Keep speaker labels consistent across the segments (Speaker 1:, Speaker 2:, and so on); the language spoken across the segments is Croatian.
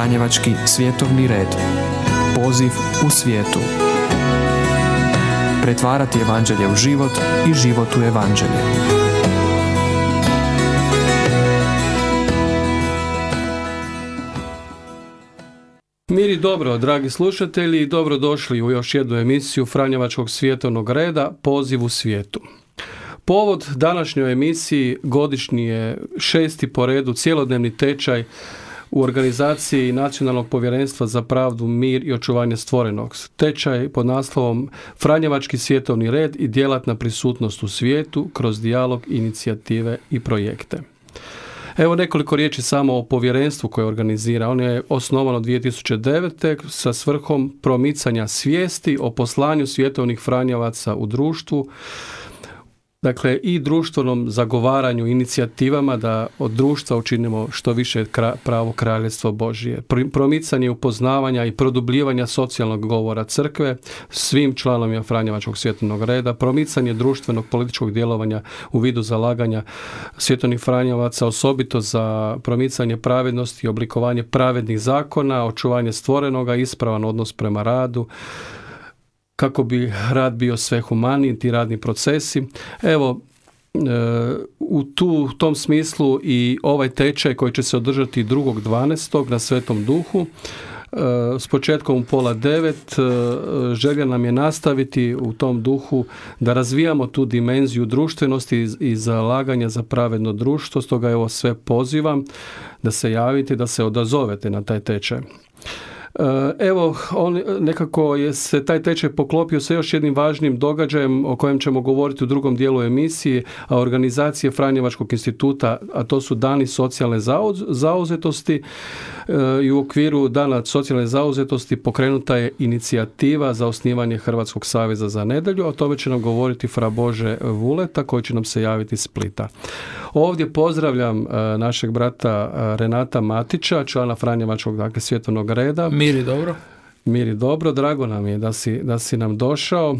Speaker 1: Franjevački svjetovni red. Poziv u svijetu. Pretvarati evanđelje u život i život u evanđelje.
Speaker 2: Mir i dobro, dragi slušatelji, dobrodošli u još jednu emisiju Franjevačkog svjetovnog reda, Poziv u svijetu. Povod današnjoj emisiji godišnji je 6. po redu cjelodnevni tečaj u organizaciji Nacionalnog povjerenstva za pravdu, mir i očuvanje stvorenog. Tečaj pod naslovom Franjevački svjetovni red i djelatna prisutnost u svijetu kroz dijalog, inicijative i projekte. Evo nekoliko riječi samo o povjerenstvu koje organizira. On je osnovano 2009. sa svrhom promicanja svijesti o poslanju svjetovnih Franjevaca u društvu, dakle i društvenom zagovaranju, inicijativama da od društva učinimo što više pravo kraljevstvo Božije. Promicanje upoznavanja i produbljivanja socijalnog govora crkve svim članovima Franjevačkog svjetovnog reda, promicanje društvenog političkog djelovanja u vidu zalaganja svjetovnih Franjevaca, osobito za promicanje pravednosti i oblikovanje pravednih zakona, očuvanje stvorenoga, ispravan odnos prema radu, kako bi rad bio sve humaniji, ti radni procesi. Evo, u tom smislu i ovaj tečaj koji će se održati 2.12. na Svetom Duhu, s početkom u 8:30, želja nam je nastaviti u tom duhu da razvijamo tu dimenziju društvenosti i zalaganja za pravedno društvo. Stoga evo sve pozivam da se javite, da se odazovete na taj tečaj. Evo, nekako se taj tečaj poklopio sa još jednim važnim događajem o kojem ćemo govoriti u drugom dijelu emisije, a organizacije Franjevačkog instituta, a to su Dani socijalne zauzetosti, i u okviru Dana socijalne zauzetosti pokrenuta je inicijativa za osnivanje Hrvatskog saveza za nedjelju, a o tome će nam govoriti fra Bože Vuleta koji će nam se javiti iz Splita. Ovdje pozdravljam našeg brata Renata Matića, člana Franjevačkog svjetovnog reda.
Speaker 3: Mir i dobro.
Speaker 2: Mir i dobro, drago nam je da si nam došao.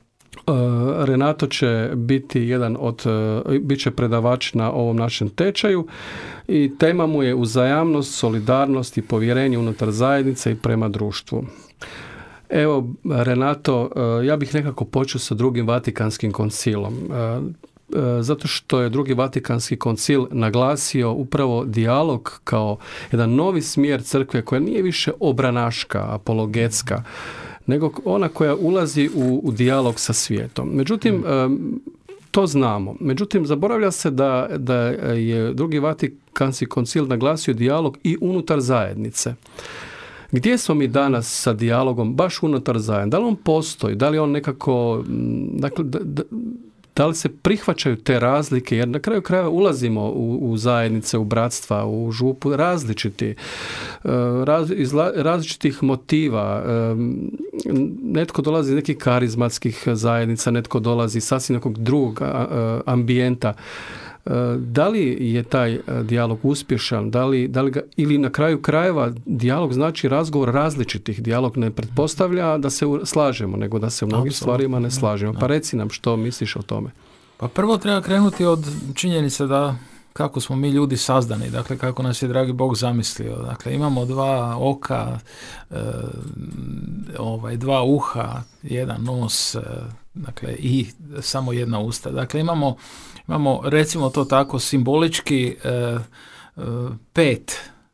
Speaker 2: Renato će biti bit će predavač na ovom našem tečaju i tema mu je uzajamnost, solidarnost i povjerenje unutar zajednice i prema društvu. Evo, Renato, ja bih nekako počeo sa Drugim Vatikanskim koncilom. Zato što je Drugi Vatikanski koncil naglasio upravo dijalog kao jedan novi smjer crkve koja nije više obranaška, apologetska, nego ona koja ulazi u dijalog sa svijetom. Međutim, to znamo. Međutim, zaboravlja se da je Drugi Vatikanski koncil naglasio dijalog i unutar zajednice. Gdje smo mi danas sa dijalogom baš unutar zajednice? Da li on postoji? Da li on nekako... Dakle, da li se prihvaćaju te razlike, jer na kraju krajeva ulazimo u zajednice, u bratstva, u župu, različiti, iz različitih motiva. Netko dolazi iz nekih karizmatskih zajednica, netko dolazi sasvim nekog drugog ambijenta. Da li je taj dijalog uspješan, da li ga, ili na kraju krajeva dijalog znači razgovor različitih. Dijalog ne pretpostavlja da se slažemo, nego da se u mnogim stvarima ne slažemo. Pa reci nam što misliš o tome.
Speaker 3: Pa prvo treba krenuti od činjenice da kako smo mi ljudi sazdani, dakle kako nas je dragi Bog zamislio. Dakle, imamo 2 oka, 2 uha, 1 nos, dakle i samo 1 usta. Dakle, imamo recimo to tako simbolički 5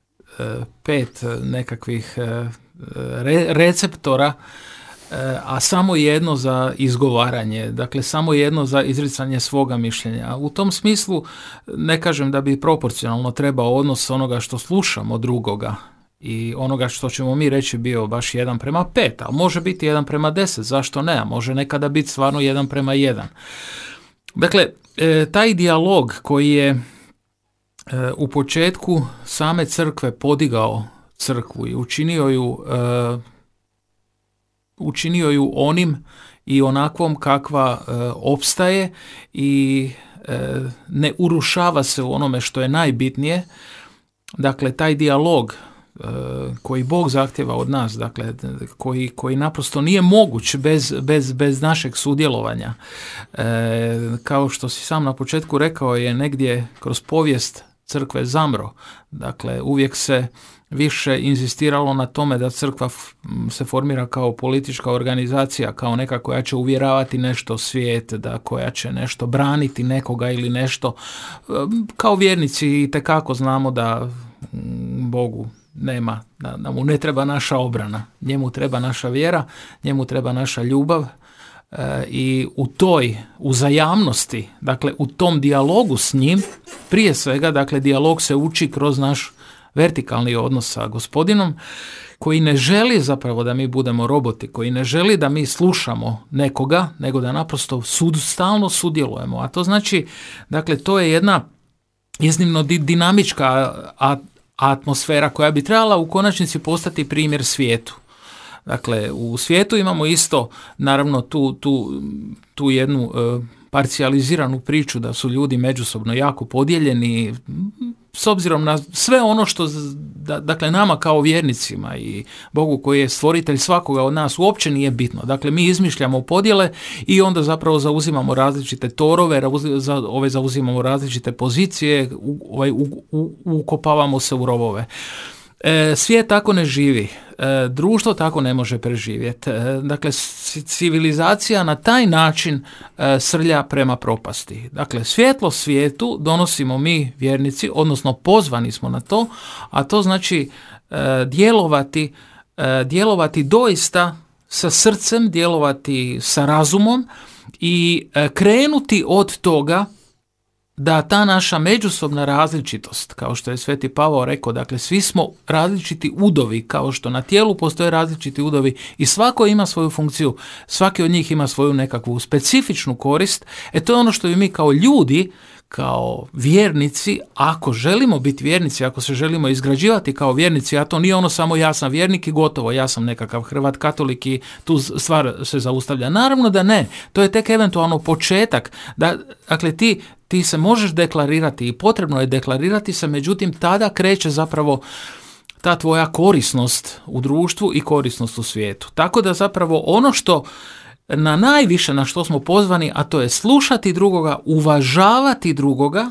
Speaker 3: nekakvih receptora, a samo 1 za izgovaranje, dakle samo 1 za izricanje svoga mišljenja. U tom smislu ne kažem da bi proporcionalno trebao odnos onoga što slušamo drugoga i onoga što ćemo mi reći bio baš 1:5, ali može biti 1:10, zašto ne, a može nekada biti stvarno 1:1. Dakle, taj dijalog koji je u početku same crkve podigao crkvu i učinio ju onim i onakvom kakva opstaje i ne urušava se u onome što je najbitnije. Dakle, taj dijalog koji Bog zahtjeva od nas, dakle, koji naprosto nije moguć bez našeg sudjelovanja. Kao što si sam na početku rekao, je negdje kroz povijest crkve zamro. Dakle, uvijek se više inzistiralo na tome da crkva se formira kao politička organizacija, kao neka koja će uvjeravati nešto svijet, da koja će nešto braniti nekoga ili nešto. Kao vjernici itekako znamo da Bogu nema, da mu ne treba naša obrana. Njemu treba naša vjera, njemu treba naša ljubav i u toj uzajamnosti, dakle u tom dijalogu s njim, prije svega, dakle dijalog se uči kroz naš vertikalni odnos sa Gospodinom, koji ne želi zapravo da mi budemo roboti, koji ne želi da mi slušamo nekoga, nego da naprosto stalno sudjelujemo. A to znači, dakle, to je jedna iznimno dinamička atmosfera koja bi trebala u konačnici postati primjer svijetu. Dakle, u svijetu imamo isto, naravno, tu jednu parcijaliziranu priču da su ljudi međusobno jako podijeljeni, s obzirom na sve ono što, dakle, nama kao vjernicima i Bogu koji je stvoritelj svakoga od nas uopće nije bitno. Dakle, mi izmišljamo podjele i onda zapravo zauzimamo različite torove, zauzimamo različite pozicije, ukopavamo se u rovove. Svijet tako ne živi, društvo tako ne može preživjeti. Dakle, civilizacija na taj način srlja prema propasti. Dakle, svjetlo svijetu donosimo mi vjernici, odnosno pozvani smo na to, a to znači djelovati doista sa srcem, djelovati sa razumom i krenuti od toga da ta naša međusobna različitost, kao što je Sveti Pavao rekao, dakle svi smo različiti udovi, kao što na tijelu postoje različiti udovi i svako ima svoju funkciju, svaki od njih ima svoju nekakvu specifičnu korist. To je ono što i mi kao ljudi, kao vjernici, ako želimo biti vjernici, ako se želimo izgrađivati kao vjernici, a to nije ono samo ja sam vjernik i gotovo, ja sam nekakav Hrvat katolik i tu stvar se zaustavlja. Naravno da ne, to je tek eventualno početak. Dakle, ti se možeš deklarirati i potrebno je deklarirati se, međutim tada kreće zapravo ta tvoja korisnost u društvu i korisnost u svijetu. Tako da zapravo ono što na najviše na što smo pozvani, a to je slušati drugoga, uvažavati drugoga,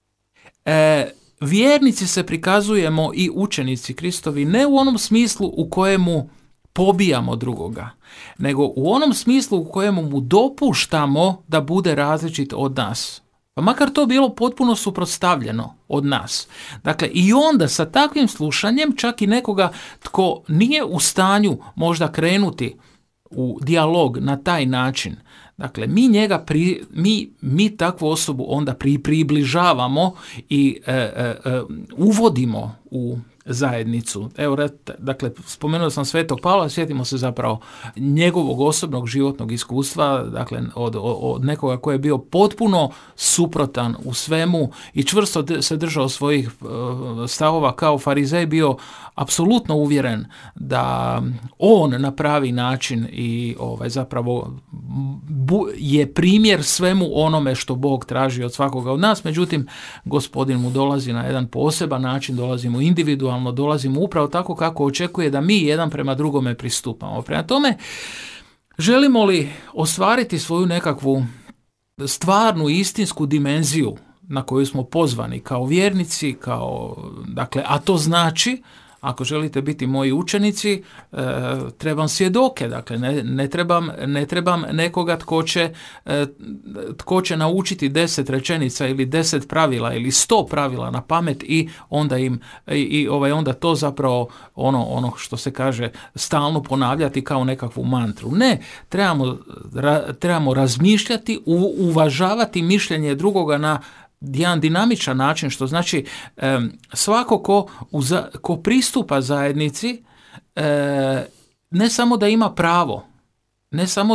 Speaker 3: vjernici se prikazujemo i učenici Kristovi ne u onom smislu u kojemu pobijamo drugoga, nego u onom smislu u kojemu mu dopuštamo da bude različit od nas. Pa makar to bilo potpuno suprotstavljeno od nas. Dakle, i onda sa takvim slušanjem čak i nekoga tko nije u stanju možda krenuti u dijalog na taj način, dakle, mi takvu osobu onda približavamo i uvodimo u zajednicu. Evo, dakle, spomenuo sam Svetog Pavla, sjetimo se zapravo njegovog osobnog životnog iskustva, dakle, od nekoga koji je bio potpuno suprotan u svemu i čvrsto se držao svojih stavova kao farizej, bio apsolutno uvjeren da on na pravi način i zapravo je primjer svemu onome što Bog traži od svakoga od nas. Međutim, Gospodin mu dolazi na jedan poseban način, dolazi mu individualno, dolazi mu upravo tako kako očekuje da mi jedan prema drugome pristupamo. Prema tome, želimo li ostvariti svoju nekakvu stvarnu istinsku dimenziju na koju smo pozvani kao vjernici, dakle, a to znači, ako želite biti moji učenici, trebam svjedoke, dakle ne trebam nekoga tko će naučiti 10 rečenica ili 10 pravila ili 100 pravila na pamet i onda onda to zapravo ono što se kaže stalno ponavljati kao nekakvu mantru. Ne, trebamo razmišljati, uvažavati mišljenje drugoga na jedan dinamičan način, što znači svako ko pristupa zajednici ne samo da ima pravo, ne samo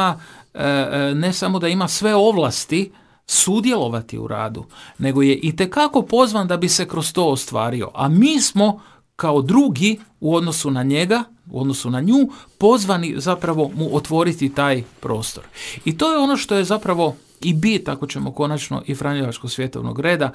Speaker 3: da ima sve ovlasti sudjelovati u radu, nego je itekako pozvan da bi se kroz to ostvario. A mi smo kao drugi u odnosu na njega, u odnosu na nju, pozvani zapravo mu otvoriti taj prostor. I to je ono što je zapravo i bit, ako ćemo konačno, i Franjevačkog svjetovnog reda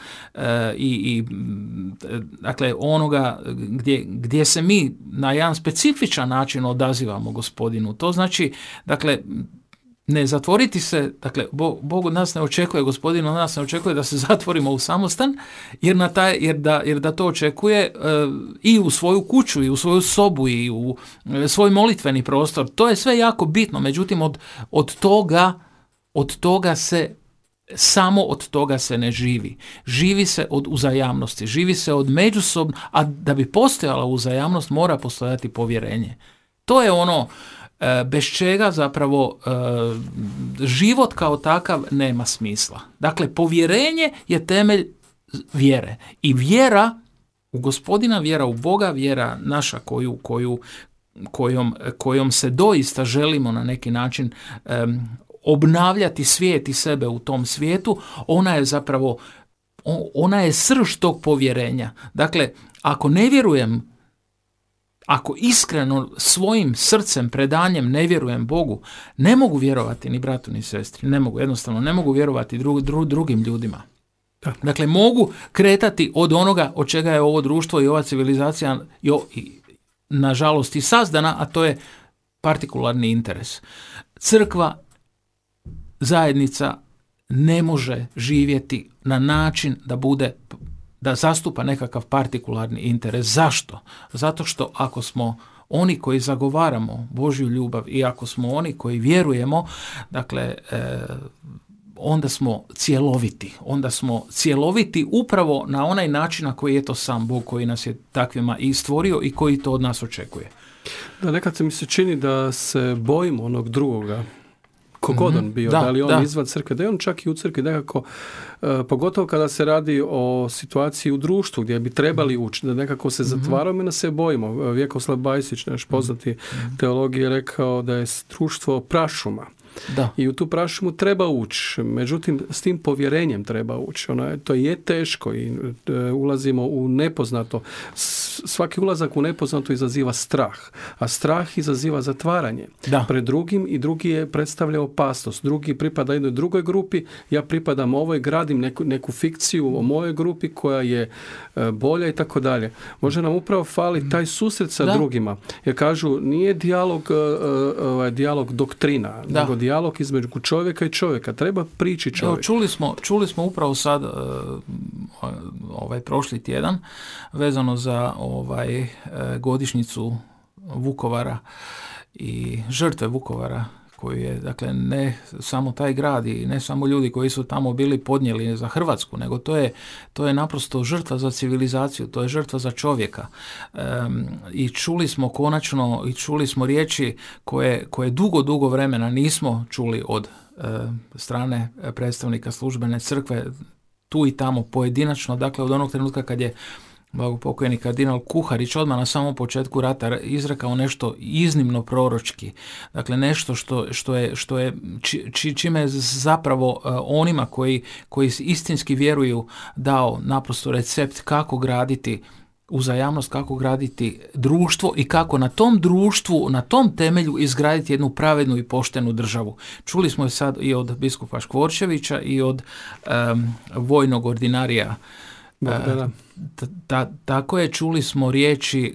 Speaker 3: dakle onoga gdje se mi na jedan specifičan način odazivamo Gospodinu. To znači, dakle, Ne zatvoriti se, dakle, Bog od nas ne očekuje, Gospodin od nas ne očekuje da se zatvorimo u samostan, jer da to očekuje i u svoju kuću, i u svoju sobu, i u svoj molitveni prostor. To je sve jako bitno, međutim od toga se samo od toga se ne živi. Živi se od uzajamnosti, živi se od međusobno, a da bi postojala uzajamnost mora postojati povjerenje. To je ono bez čega zapravo život kao takav nema smisla. Dakle, povjerenje je temelj vjere. I vjera u Gospodina, vjera u Boga, vjera naša kojom se doista želimo na neki način obnavljati svijet i sebe u tom svijetu, ona je srž tog povjerenja. Dakle, ako ne vjerujem, ako iskreno svojim srcem, predanjem ne vjerujem Bogu, ne mogu vjerovati ni bratu ni sestri, jednostavno ne mogu vjerovati drugim ljudima. Dakle, mogu kretati od onoga od čega je ovo društvo i ova civilizacija nažalost i sazdana, a to je partikularni interes. Crkva, zajednica ne može živjeti na način da zastupa nekakav partikularni interes. Zašto? Zato što ako smo oni koji zagovaramo Božju ljubav i ako smo oni koji vjerujemo, dakle, onda smo cjeloviti. Onda smo cjeloviti upravo na onaj način na koji je to sam Bog koji nas je takvima i stvorio i koji to od nas očekuje.
Speaker 2: Da, nekad se mi se čini da se bojimo onog drugoga, kogod on bio, da li on izvan crkve, da je on čak i u crkvi nekako, pogotovo kada se radi o situaciji u društvu gdje bi trebali učiti, da nekako se zatvaramo i da se bojimo. Vjekoslav Bajsić, naš poznati teolog, je rekao da je društvo prašuma. Da. I u tu prašumu treba ući, međutim s tim povjerenjem treba ući. To je teško i ulazimo u nepoznato. Svaki ulazak u nepoznato izaziva strah, a strah izaziva zatvaranje pred drugim i drugi je predstavlja opasnost. Drugi pripada jednoj drugoj grupi, ja pripadam ovoj, gradim neku fikciju o mojoj grupi koja je bolja i tako dalje. Može nam upravo fali taj susret sa drugima, jer kažu nije dijalog doktrina, nego dijalog između čovjeka i čovjeka. Treba prići čovjeku.
Speaker 3: Čuli smo upravo sad prošli tjedan vezano za godišnjicu Vukovara i žrtve Vukovara, koju je, dakle, ne samo taj grad i ne samo ljudi koji su tamo bili podnijeli za Hrvatsku, nego to je naprosto žrtva za civilizaciju, to je žrtva za čovjeka. I čuli smo konačno, i čuli smo riječi koje dugo vremena nismo čuli od strane predstavnika službene crkve, tu i tamo pojedinačno, dakle od onog trenutka kad je blagopokojni kardinal Kuharić odmah na samom početku rata izrekao nešto iznimno proročki. Dakle, nešto što je čime je zapravo onima koji istinski vjeruju dao naprosto recept kako graditi uzajamnost, kako graditi društvo i kako na tom društvu, na tom temelju izgraditi jednu pravednu i poštenu državu. Čuli smo je sad i od biskupa Škvorčevića i od vojnog ordinarija. Tako je, čuli smo riječi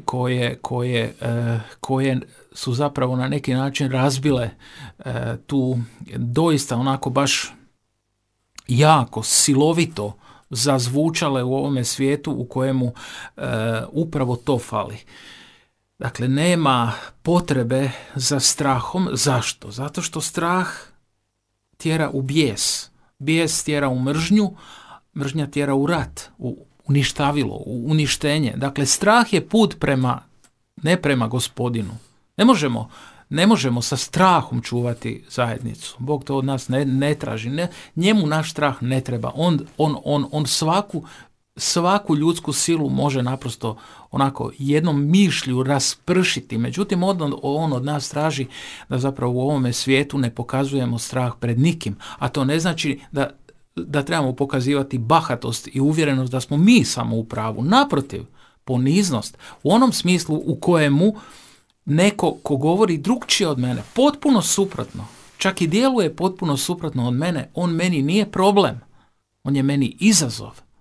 Speaker 3: koje su zapravo na neki način razbile tu doista onako baš jako silovito zazvučale u ovome svijetu u kojemu upravo to fali. Dakle, nema potrebe za strahom. Zašto? Zato što strah tjera u bijes. Bijes tjera u mržnju, mržnja tjera u rat, u uništavilo, u uništenje. Dakle, strah je put ne prema Gospodinu. Ne možemo sa strahom čuvati zajednicu. Bog to od nas ne traži. Njemu naš strah ne treba. On svaku ljudsku silu može naprosto onako jednom mišlju raspršiti. Međutim, on od nas traži da zapravo u ovome svijetu ne pokazujemo strah pred nikim. A to ne znači da trebamo pokazivati bahatost i uvjerenost da smo mi samo u pravu. Naprotiv, poniznost u onom smislu u kojemu neko ko govori drukčije od mene, potpuno suprotno, čak i djeluje potpuno suprotno od mene, on meni nije problem, on je meni izazov.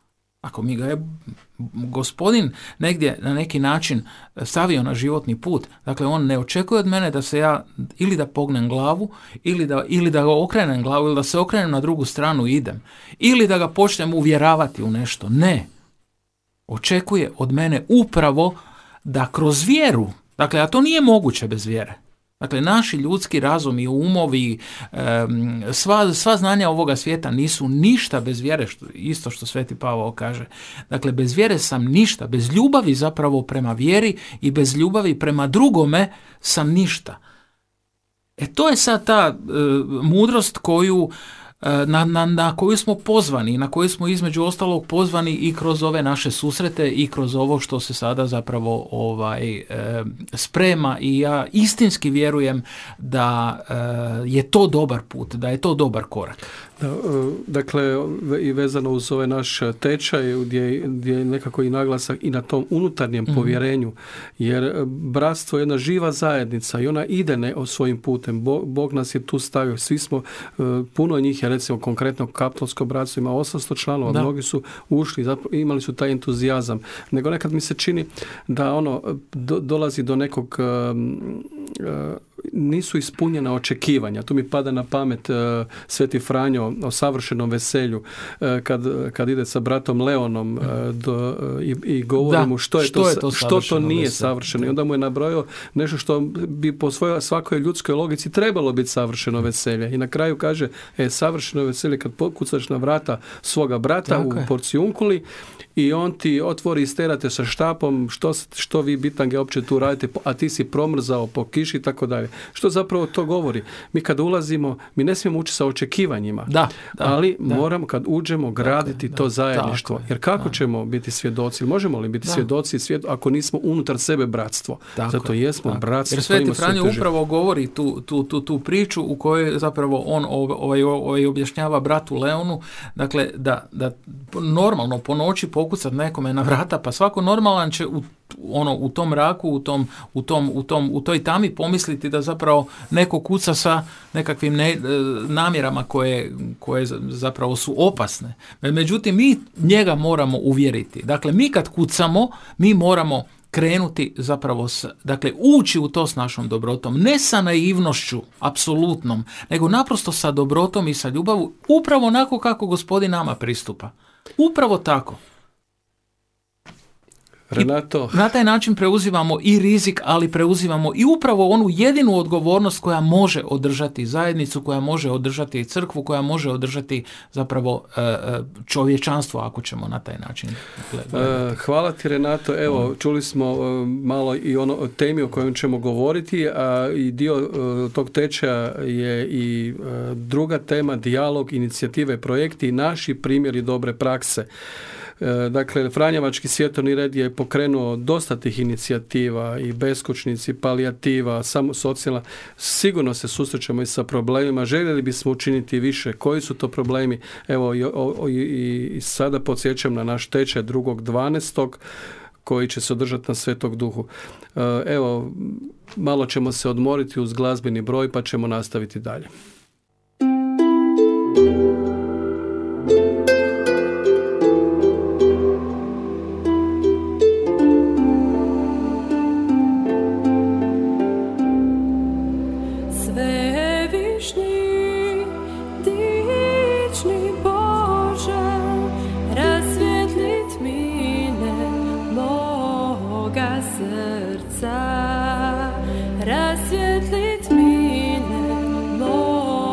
Speaker 3: Ako mi ga je Gospodin negdje na neki način stavio na životni put, dakle on ne očekuje od mene da se ja ili da pognem glavu, ili da ga okrenem glavu, ili da se okrenem na drugu stranu i idem, ili da ga počnem uvjeravati u nešto. Ne. Očekuje od mene upravo da kroz vjeru, dakle, a to nije moguće bez vjere. Dakle, naši ljudski razum i umovi, sva znanja ovoga svijeta nisu ništa bez vjere, isto što Sveti Pavao kaže. Dakle, bez vjere sam ništa, bez ljubavi zapravo prema vjeri i bez ljubavi prema drugome sam ništa. To je sad ta mudrost koju na koju smo pozvani, na koju smo između ostalog pozvani i kroz ove naše susrete i kroz ovo što se sada zapravo sprema, i ja istinski vjerujem da je to dobar put, da je to dobar korak.
Speaker 2: Dakle, i vezano uz ovaj naš tečaj gdje je nekako i naglasak i na tom unutarnjem povjerenju, jer bratstvo je jedna živa zajednica i ona ide svojim putem. Bog nas je tu stavio, svi smo, puno njih je, recimo konkretno Kaptolsko bratstvo ima 800 članova, mnogi su ušli, imali su taj entuzijazam. Nego nekad mi se čini da dolazi do nekog nisu ispunjena očekivanja. Tu mi pada na pamet Sveti Franjo o savršenom veselju, kad ide sa bratom Leonom i govori mu što to nije savršeno. I onda mu je nabrojao nešto što bi po svakoj ljudskoj logici trebalo biti savršeno veselje. I na kraju kaže, savršeno veselje kad pokucaš na vrata svoga brata u porcijunkuli i on ti otvori i sterate sa štapom, što vi bitange uopće tu radite, a ti si promrzao po kiši i tako dalje. Što zapravo to govori? Mi kad ulazimo, mi ne smijemo ući sa očekivanjima, ali moramo kad uđemo graditi to zajedništvo. Jer kako ćemo biti svjedoci? Možemo li biti svjedoci ako nismo unutar sebe bratstvo? Zato jesmo bratstvo.
Speaker 3: Jer Sveti Franjo upravo govori tu priču u kojoj zapravo on objašnjava bratu Leonu, dakle da normalno po noći pokucat nekome na vrata, pa svako normalan će u tom mraku, u toj tami pomisliti da zapravo neko kuca sa nekakvim namjerama koje zapravo su opasne. Međutim, mi njega moramo uvjeriti. Dakle, mi kad kucamo, mi moramo krenuti zapravo, dakle, ući u to s našom dobrotom, ne sa naivnošću, apsolutnom, nego naprosto sa dobrotom i sa ljubavu, upravo onako kako Gospodin nama pristupa. Upravo tako.
Speaker 2: Renato.
Speaker 3: Na taj način preuzimamo i rizik, ali preuzimamo i upravo onu jedinu odgovornost koja može održati zajednicu, koja može održati crkvu, koja može održati zapravo čovječanstvo, ako ćemo na taj način gledati.
Speaker 2: Hvala ti, Renato. Evo, čuli smo malo i o temi o kojoj ćemo govoriti, a i dio tog tečaja je i druga tema, dijalog, inicijative, projekti i naši primjeri dobre prakse. Dakle, Franjevački svjetovni red je pokrenuo dosta tih inicijativa i beskućnici, palijativa, samo socijalna. Sigurno se susrećemo i sa problemima. Željeli bismo učiniti više. Koji su to problemi? Evo, i sada podsjećam na naš tečaj 2.12. koji će se održati na Svetog Duhu. Evo, malo ćemo se odmoriti uz glazbeni broj pa ćemo nastaviti dalje.
Speaker 4: Rasvjetlit mine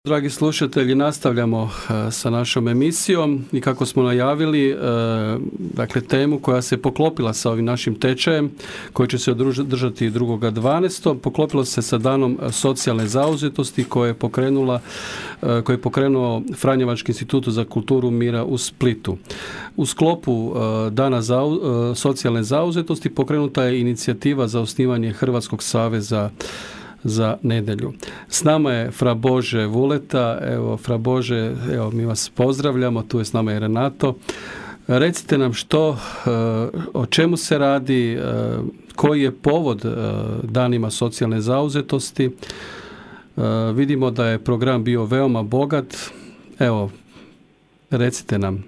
Speaker 2: Dragi slušatelji, nastavljamo sa našom emisijom i kako smo najavili, dakle, temu koja se poklopila sa ovim našim tečajem, koji će se održati 2.12. Poklopilo se sa danom socijalne zauzetosti koje je pokrenuo Franjevački institut za kulturu mira u Splitu. U sklopu dana socijalne zauzetosti pokrenuta je inicijativa za osnivanje Hrvatskog saveza za nedjelju. S nama je Fra Bože Vuleta. Evo, Fra Bože, evo, mi vas pozdravljamo, tu je s nama i Renato. Recite nam o čemu se radi, koji je povod danima socijalne zauzetosti. Vidimo da je program bio veoma bogat. Evo, recite nam.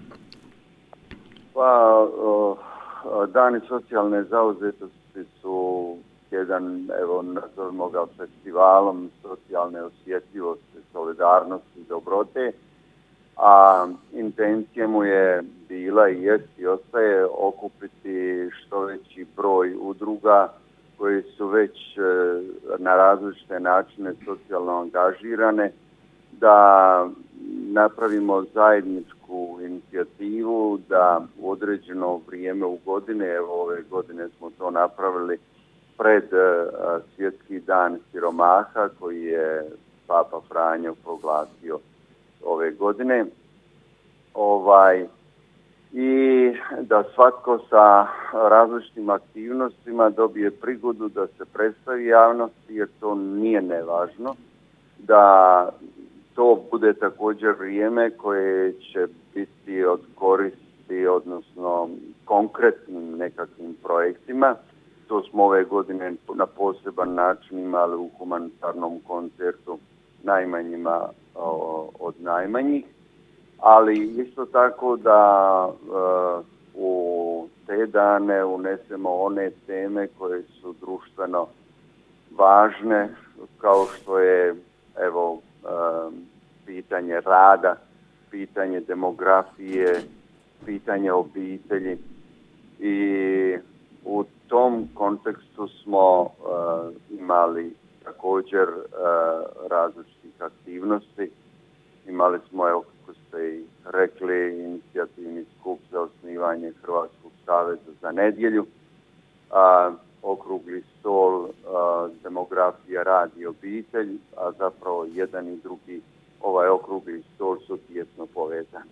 Speaker 4: Pa, dani socijalne zauzetosti su jedan, evo, nazovimo ga festivalom socijalne osjetljivosti, solidarnosti i dobrote, a intencija mu je bila i jest i ostaje okupiti što veći broj udruga koji su već na različite načine socijalno angažirane, da napravimo zajedničku inicijativu, da u određeno vrijeme u godine, evo ove godine smo to napravili pred Svjetski dan siromaha koji je Papa Franjo proglasio ove godine. I da svatko sa različitim aktivnostima dobije prigodu da se predstavi javnosti, jer to nije nevažno, da to bude također vrijeme koje će biti od koristi, odnosno konkretnim nekakvim projektima. To smo ove godine na poseban način imali u humanitarnom koncertu najmanjima od najmanjih, ali isto tako da u te dane unesemo one teme koje su društveno važne, kao što je, evo, pitanje rada, pitanje demografije, pitanje obitelji, i u tom kontekstu smo imali također različitih aktivnosti. Imali smo, evo kako ste i rekli, inicijativni skup za osnivanje Hrvatskog saveza za nedjelju, okrugli stol demografija, rad i obitelj, a zapravo jedan i drugi okrugli stol su tijesno povezani.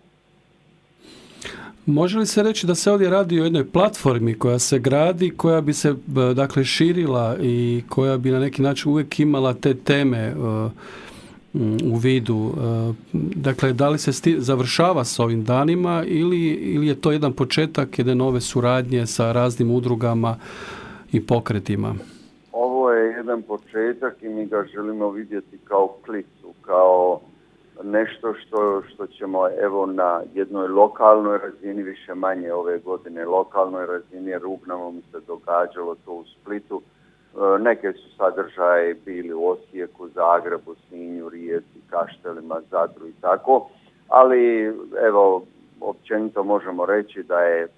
Speaker 2: Može li se reći da se ovdje radi o jednoj platformi koja se gradi, koja bi se, dakle, širila i koja bi na neki način uvijek imala te teme u vidu? Dakle, da li se završava s ovim danima ili je to jedan početak jedne nove suradnje sa raznim udrugama i pokretima?
Speaker 4: Ovo je jedan početak i mi ga želimo vidjeti kao klicu, kao nešto što ćemo, evo, na jednoj lokalnoj razini, više manje ove godine lokalnoj razini, jer uglavnom mi se događalo to u Splitu. Neke su sadržaje bili u Osijeku, Zagrebu, Sinju, Rijeci, Kaštelima, Zadru i tako, ali evo, općenito možemo reći da je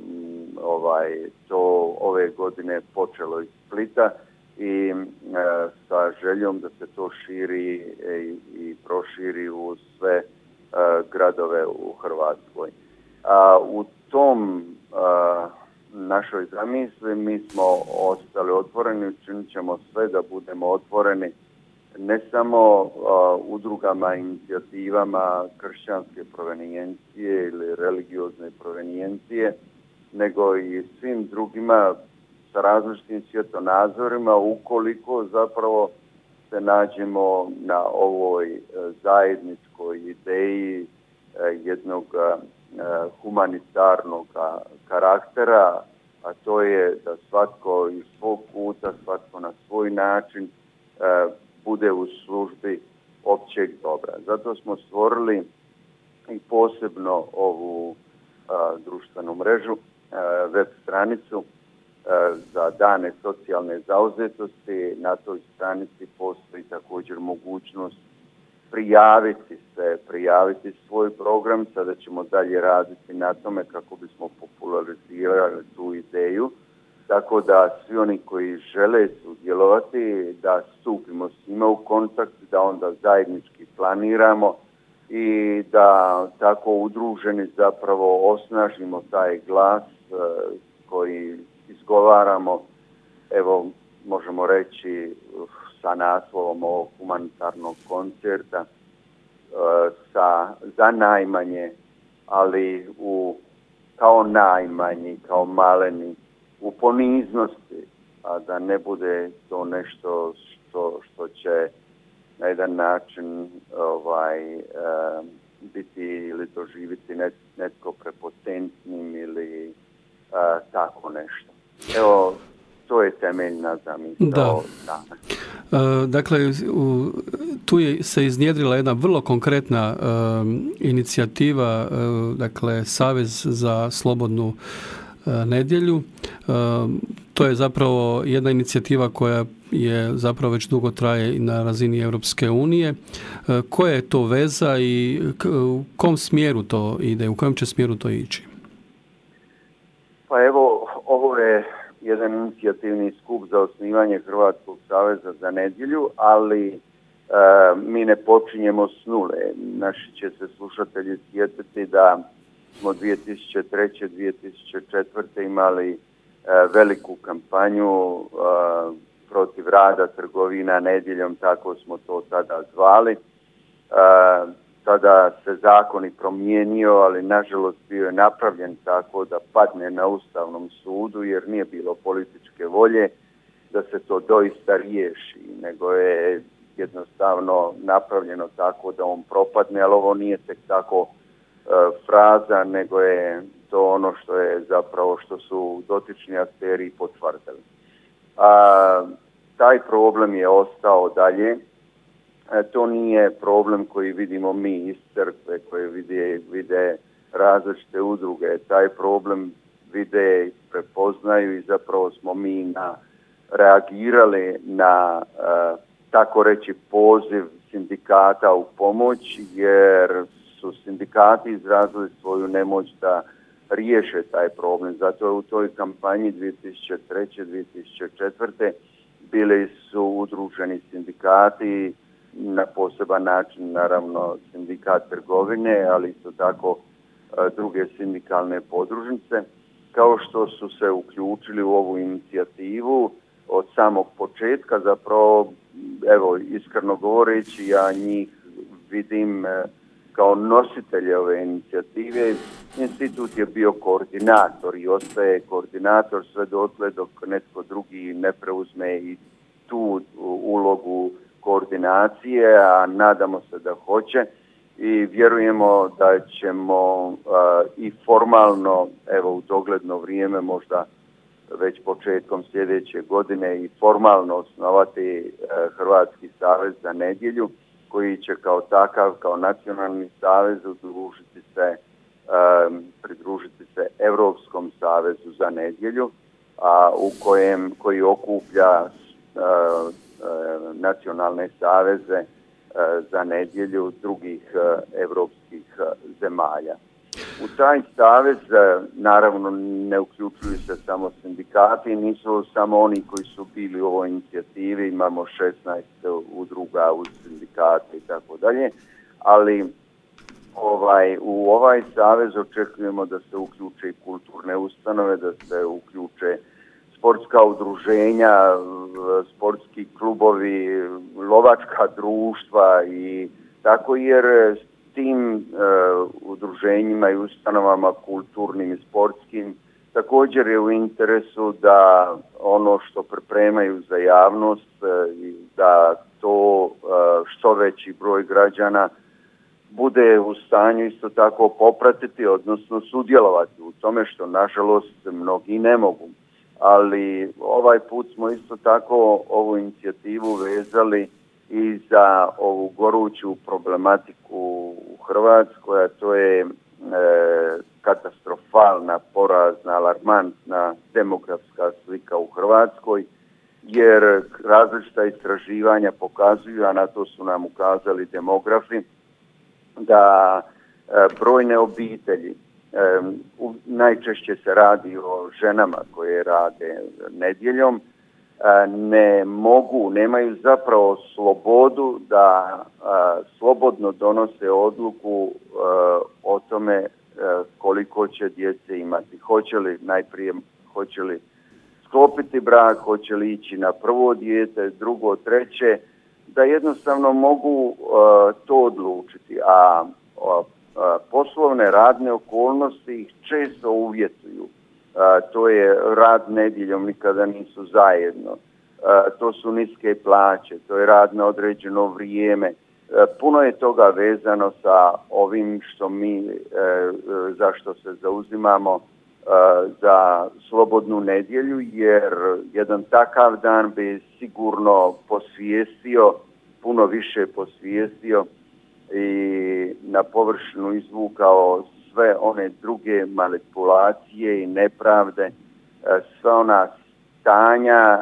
Speaker 4: to ove godine počelo iz Splita i sa željom da se to širi i proširi u sve gradove u Hrvatskoj. U tom našoj zamisli mi smo ostali otvoreni, učinit ćemo sve da budemo otvoreni ne samo udrugama, inicijativama kršćanske provenijencije ili religiozne provenijencije, nego i svim drugima sa različitim svjetonazorima, ukoliko zapravo se nađemo na ovoj zajedničkoj ideji jednog humanitarnog karaktera, a to je da svatko iz svog kuta, svatko na svoj način bude u službi općeg dobra. Zato smo stvorili i posebno ovu društvenu mrežu, web stranicu za dane socijalne zauzetosti. Na toj stranici postoji također mogućnost prijaviti svoj program. Sada ćemo dalje raditi na tome kako bismo popularizirali tu ideju tako da svi oni koji žele sudjelovati, da stupimo s njima u kontakt, da onda zajednički planiramo i da tako udruženi zapravo osnažimo taj glas koji izgovaramo, evo možemo reći sa naslovom ovog humanitarnog koncerta, za najmanje, ali kao najmanji, kao maleni, u poniznosti, a da ne bude to nešto što će na jedan način biti ili doživjeti netko prepotentnim ili tako nešto. Evo, to je temeljna zamisao.
Speaker 2: Dakle, tu se iznjedrila jedna vrlo konkretna inicijativa, dakle, Savez za slobodnu nedjelju. To je zapravo jedna inicijativa koja je zapravo već dugo traje na razini Europske unije. Koja je to veza i u kom smjeru to ide, u kojem će smjeru to ići?
Speaker 4: Pa evo, ovo je jedan inicijativni skup za osnivanje Hrvatskog saveza za nedjelju, ali mi ne počinjemo s nule. Naši će se slušatelji sjetiti da smo 2003. 2004. imali veliku kampanju protiv rada trgovina nedjeljom, tako smo to tada zvali. Tada se zakon i promijenio, ali nažalost bio je napravljen tako da padne na Ustavnom sudu, jer nije bilo političke volje da se to doista riješi, nego je jednostavno napravljeno tako da on propadne, ali ovo nije tek tako fraza, nego je to ono što je zapravo što su dotični akteri potvrdili. Taj problem je ostao dalje. To nije problem koji vidimo mi iz crkve, koji vide različite udruge. Taj problem vide, prepoznaju i zapravo smo mi reagirali na tako reći poziv sindikata u pomoć, jer su sindikati izrazili svoju nemoć da riješe taj problem. Zato je u toj kampanji 2003. 2004. bili su udruženi sindikati, na poseban način naravno sindikat trgovine, ali isto tako druge sindikalne podružnice, kao što su se uključili u ovu inicijativu od samog početka. Zapravo, evo, iskreno govoreći, ja njih vidim kao nositelje ove inicijative. Institut je bio koordinator i ostaje koordinator sve dotle dok netko drugi ne preuzme i tu ulogu koordinacije, a nadamo se da hoće i vjerujemo da ćemo i formalno, evo u dogledno vrijeme, možda već početkom sljedeće godine, i formalno osnovati Hrvatski savez za nedjelju, koji će kao takav, kao nacionalni savez pridružiti se Europskom savezu za nedjelju, koji okuplja nacionalne saveze za nedjelju drugih europskih zemalja. U taj savez naravno ne uključuju se samo sindikati, nisu samo oni koji su bili u ovoj inicijativi, imamo 16 udruga uz sindikate i tako dalje, ali u ovaj savez očekujemo da se uključe i kulturne ustanove, da se uključe sportska udruženja, sportski klubovi, lovačka društva i tako, jer s tim udruženjima i ustanovama kulturnim i sportskim također je u interesu da ono što pripremaju za javnost, da to što veći broj građana bude u stanju isto tako popratiti, odnosno sudjelovati u tome, što nažalost mnogi ne mogu. Ali ovaj put smo isto tako ovu inicijativu vezali i za ovu goruću problematiku u Hrvatskoj, a to je katastrofalna, porazna, alarmantna demografska slika u Hrvatskoj, jer različita istraživanja pokazuju, a na to su nam ukazali demografi, da brojne obitelji najčešće se radi o ženama koje rade nedjeljom, nemaju zapravo slobodu da slobodno donose odluku o tome koliko će djece imati. Hoće li sklopiti brak, hoće li ići na prvo dijete, drugo, treće, da jednostavno mogu to odlučiti, a poslovne radne okolnosti ih često uvjetuju. To je rad nedjeljom, nikada nisu zajedno. To su niske plaće, to je rad na određeno vrijeme. Puno je toga vezano sa ovim što mi, zašto se zauzimamo za slobodnu nedjelju, jer jedan takav dan bi sigurno puno više posvijestio i na površinu izvukao sve one druge manipulacije i nepravde, sva ona stanja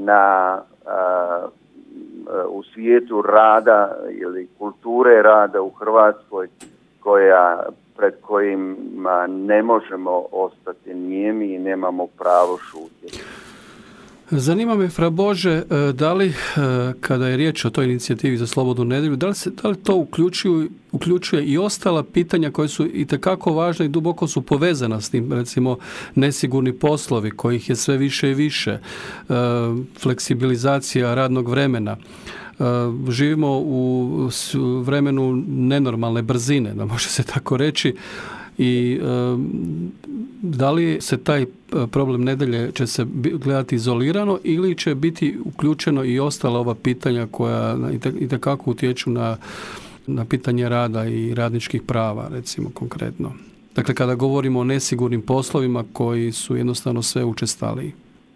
Speaker 4: u svijetu rada ili kulture rada u Hrvatskoj pred kojima ne možemo ostati nijemi i nemamo pravo šutjeti.
Speaker 2: Zanima me, fra Bože, da li kada je riječ o toj inicijativi za slobodnu nedjelju, da li to uključuje i ostala pitanja koja su itekako važna i duboko su povezana s tim, recimo nesigurni poslovi kojih je sve više i više, fleksibilizacija radnog vremena. Živimo u vremenu nenormalne brzine, da može se tako reći, i da li se taj problem nedjelje će se gledati izolirano ili će biti uključeno i ostala ova pitanja koja itekako utječu na pitanje rada i radničkih prava, recimo konkretno. Dakle, kada govorimo o nesigurnim poslovima koji su jednostavno sve učestaliji.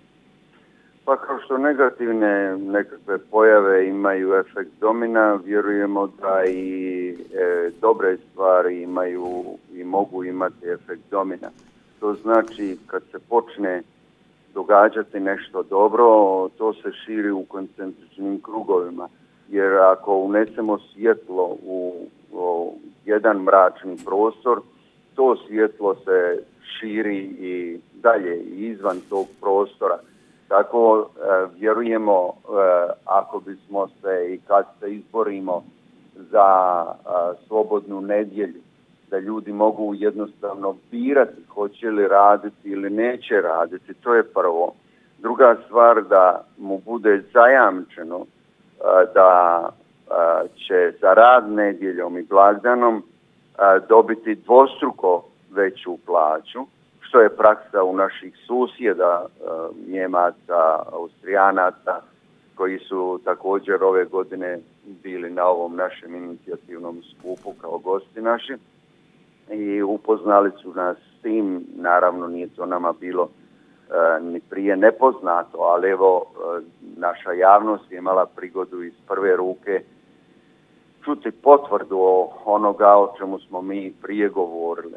Speaker 4: Pa kao što negativne nekakve pojave imaju efekt domina, vjerujemo da i dobre stvari imaju i mogu imati efekt domina. To znači kad se počne događati nešto dobro, to se širi u koncentričnim krugovima. Jer ako unesemo svjetlo u jedan mračni prostor, to svjetlo se širi i dalje i izvan tog prostora. Tako vjerujemo, ako bismo se i kad se izborimo za slobodnu nedjelju, da ljudi mogu jednostavno birati hoće li raditi ili neće raditi, to je prvo. Druga stvar, da mu bude zajamčeno da će za rad nedjeljom i blagdanom dobiti dvostruko veću plaću, što je praksa u naših susjeda, Njemaca, Austrijanaca, koji su također ove godine bili na ovom našem inicijativnom skupu kao gosti naši i upoznali su nas s tim. Naravno, nije to nama bilo ni prije nepoznato, ali evo, naša javnost je imala prigodu iz prve ruke čuti potvrdu onoga o čemu smo mi prije govorili.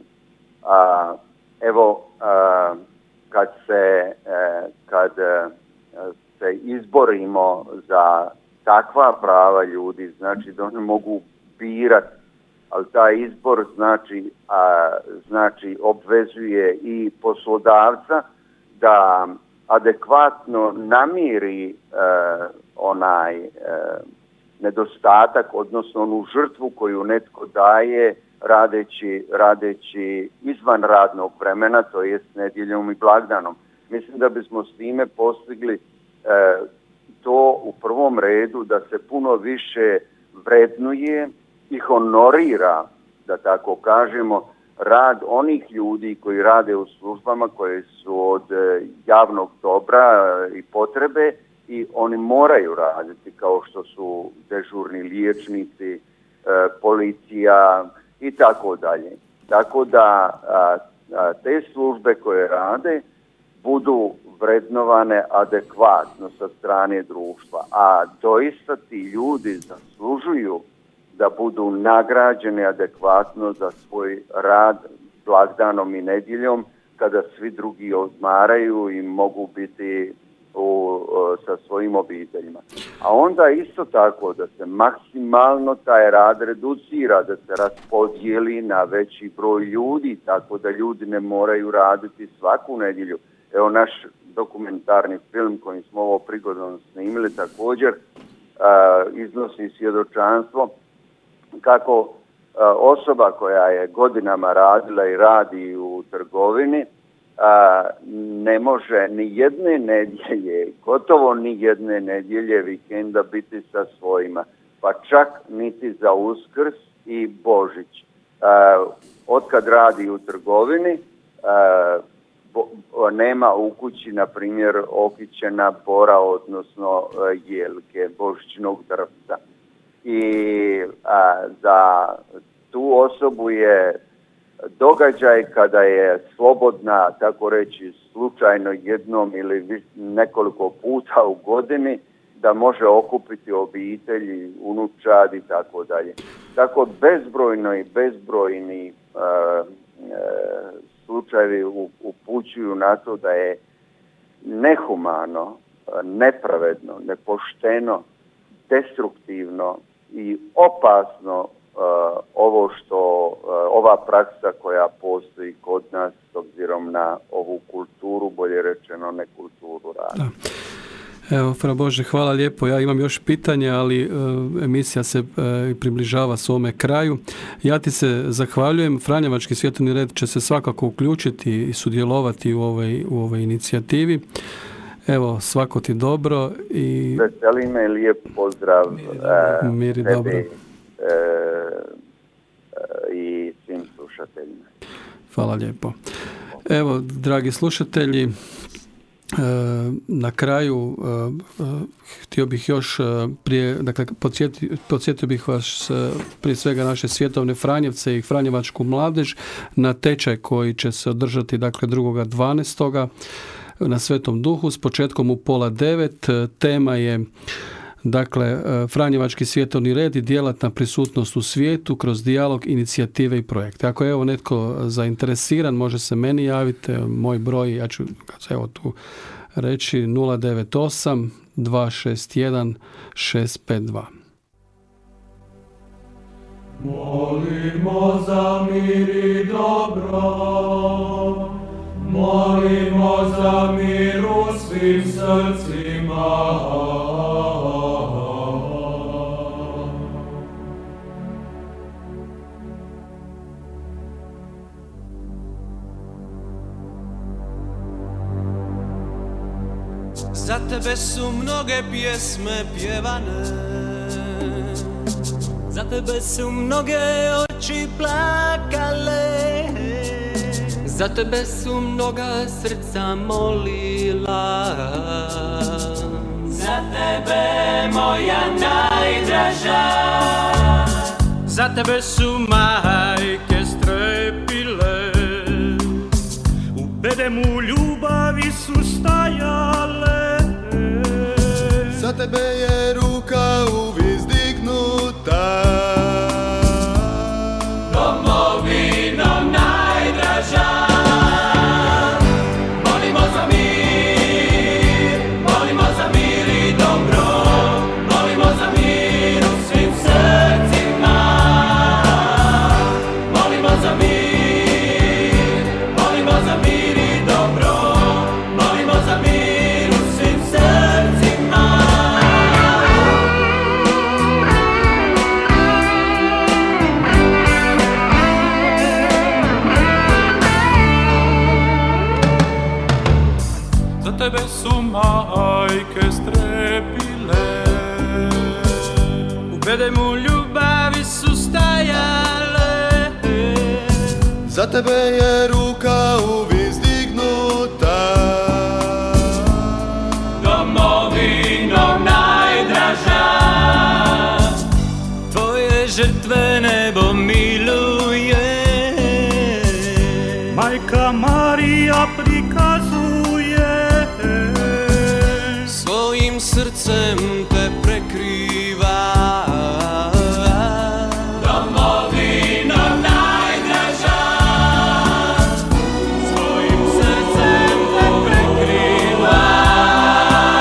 Speaker 4: Kad se izborimo za takva prava ljudi, znači da oni mogu birati, ali taj izbor znači obvezuje i poslodavca da adekvatno namiri onaj nedostatak, odnosno onu žrtvu koju netko daje radeći izvan radnog vremena, to jest nedjeljom i blagdanom. Mislim da bismo s time postigli to u prvom redu, da se puno više vrednuje i honorira, da tako kažemo, rad onih ljudi koji rade u službama koje su od javnog dobra i potrebe i oni moraju raditi, kao što su dežurni liječnici, policija i tako dalje. Tako da te službe koje rade budu vrednovane adekvatno sa strane društva, a doista ti ljudi zaslužuju da budu nagrađeni adekvatno za svoj rad blagdanom i nedjeljom, kada svi drugi odmaraju i mogu biti sa svojim obiteljima. A onda isto tako da se maksimalno taj rad reducira, da se raspodijeli na veći broj ljudi, tako da ljudi ne moraju raditi svaku nedjelju. Evo naš dokumentarni film koji smo ovo prigodom snimili također iznosi svjedočanstvo kako osoba koja je godinama radila i radi u trgovini ne može ni jedne nedjelje, gotovo ni jedne nedjelje vikenda biti sa svojima, pa čak niti za Uskrs i Božić. Otkad radi u trgovini, nema u kući, na primjer, okićena bora, odnosno jelke, božićnog drvca. I za tu osobu je događaj kada je slobodna, tako reći, slučajno jednom ili nekoliko puta u godini, da može okupiti obitelji, unučad i tako dalje. Tako bezbrojni slučajevi upućuju na to da je nehumano, nepravedno, nepošteno, destruktivno i opasno ova praksa koja postoji kod nas s obzirom na ovu kulturu, bolje rečeno nekulturu rada.
Speaker 2: Evo, Fra Bože, hvala lijepo. Ja imam još pitanja, ali emisija se približava svome kraju. Ja ti se zahvaljujem. Franjevački svjetovni red će se svakako uključiti i sudjelovati u ovoj inicijativi. Evo, svako ti dobro. I
Speaker 4: veseli me, lijep pozdrav
Speaker 2: Miri,
Speaker 4: tebi
Speaker 2: dobro.
Speaker 4: I svim slušateljima.
Speaker 2: Hvala lijepo. Evo, dragi slušatelji, na kraju htio bih još podsjetio bih vas prije svega naše svjetovne Franjevce i Franjevačku mladež na tečaj koji će se održati 2.12. na Svetom Duhu s početkom u 8:30. Tema je Franjevački svjetovni red i djelatna prisutnost u svijetu kroz dijalog, inicijative i projekte. Ako je evo netko zainteresiran, može se meni javiti. Moj broj, ja ću tu reći 098 261 652.
Speaker 5: Molimo za mir i dobro, molimo za mir u svim srcima.
Speaker 6: Za tebe su mnoge pjesme pjevane, za tebe su mnoge oči plakale, za tebe su mnoga srca molila, za tebe moja najdraža, za tebe su majke strepile, u bedemu ljubavi su stajale.
Speaker 7: Za tebe je ruka uvizdignuta,
Speaker 5: domovino najdraža. Molimo za mir, molimo za mir i dobro, molimo za mir u svim srcima. Molimo za mir, molimo za mir i dobro, molimo za mir u svim srcima. Za tebe su majke strepile, u bedemu ljubavi su stajale.
Speaker 7: za tebe je ruka uvizdignuta,
Speaker 5: Domovino najdraža,
Speaker 6: Tvoje žrtve nebo miluje,
Speaker 5: Majka Marija prikazuje,
Speaker 6: svojim srcem te prekriva.
Speaker 5: Domovino najdraža, svojim srcem te prekriva.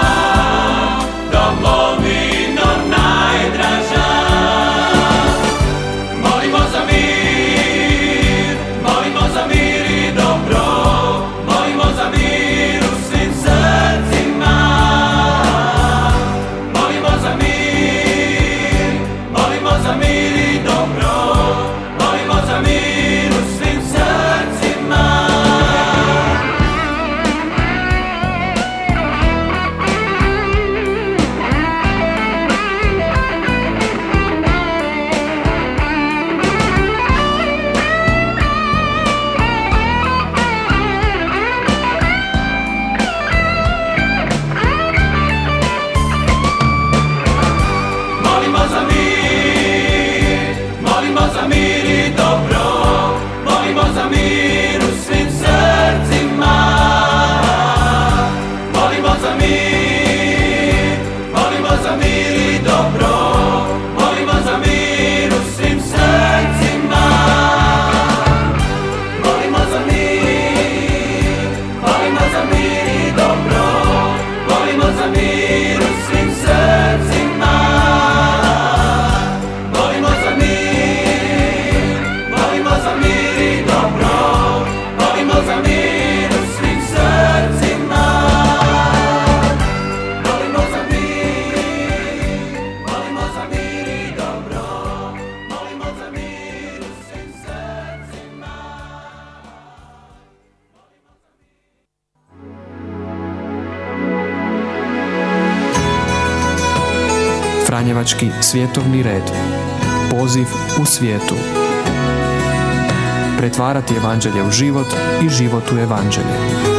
Speaker 5: za mir i dobro, molimo za mir u svim srcima. Molimo za mir, molimo za mir i dobro, molimo za mir u svim srcima. Molimo za mir, molimo za mir i dobro, molimo za mir u svim srcima. Molimo za mir, molimo za mir i dobro, molimo za mir u svim srcima. Molimo za mir, molimo za mir i dobro, molimo za mir u svim srcima.
Speaker 1: Franjevački svjetovni red. Poziv u svijetu. Pretvarati evanđelje u život i život u evanđelje.